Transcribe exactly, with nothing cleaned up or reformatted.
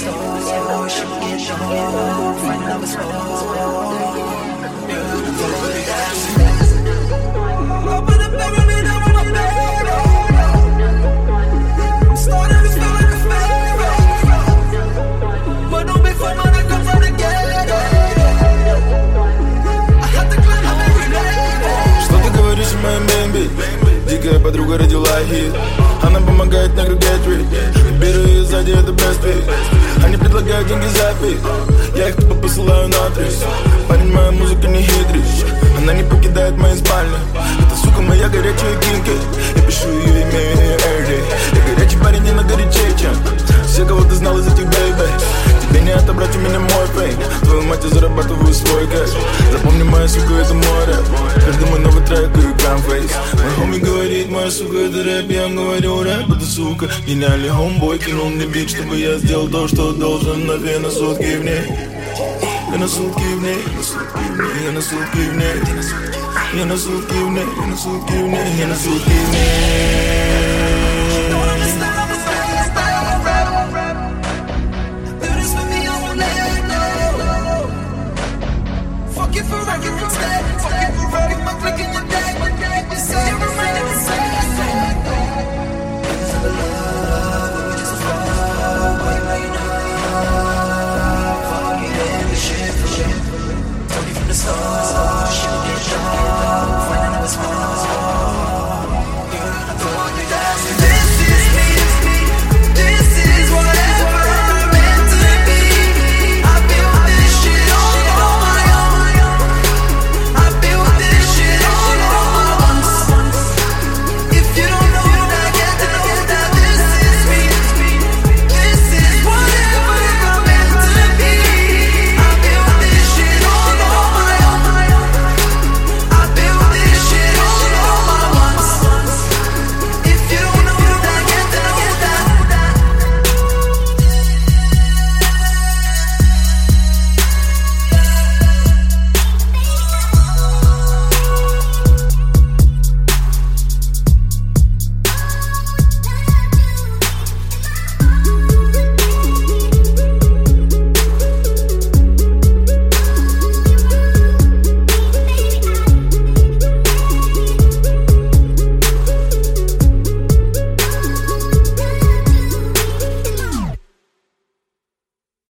stars, she can get low, find love is open the pyramid down on my bed. I'm starting to feel like a pharaoh, but don't be for money, come from the ghetto. I have to climb up every day. Что ты говоришь о моем бэмби? Дикая подруга родила хит. Она помогает на get rich. Беру ее сзади, это best fit. Они предлагают деньги за пить. Я их тупо посылаю на адрес. Парень, моя музыка не хитрый. Она не покидает мои спальни. Это, сука, моя горячая кинки. Я пишу ее, имею ее everyday. Я горячий парень, не на горячее, чем все, кого ты знал из этих бэйбэй. Тебе не отобрать у меня мой пейн. Твою мать, я зарабатываю свой кэш. Запомни, моя сука, это мой рэп. Каждый мой новый трек и грамфейс. Мой хоми говорит, моя сука, это рэп. Я говорю, рэп, это сука. Гениальный homeboy кинул мне бит, чтобы я сделал то, что должен. На две на сутки в ней. Я на сутки в ней. Я на сутки в ней. Я на сутки в ней. Я на сутки в ней. Я на сутки в ней. Stars.